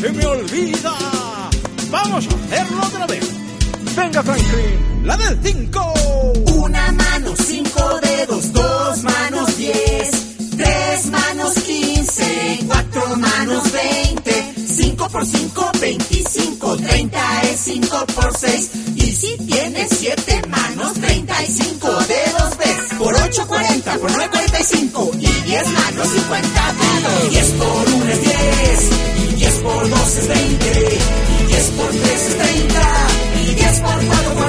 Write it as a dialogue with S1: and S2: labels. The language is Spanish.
S1: se me olvida. Vamos a hacerlo otra vez. Venga, Franklin, la del 5.
S2: Una mano, 5 dedos, 2 manos, 10, 3 manos, 15, 4 manos, 20, 5 por 5, 25, 30 es 5 por 6. Y si tienes 7 manos, 35 dedos ves. Por 8, 40, por 9, 45. Y 10 manos, 50 dedos. 10 por 1 es 10. Y 10 por 2 es 20. Y 10 por 3 es 30. Y 10 por 4,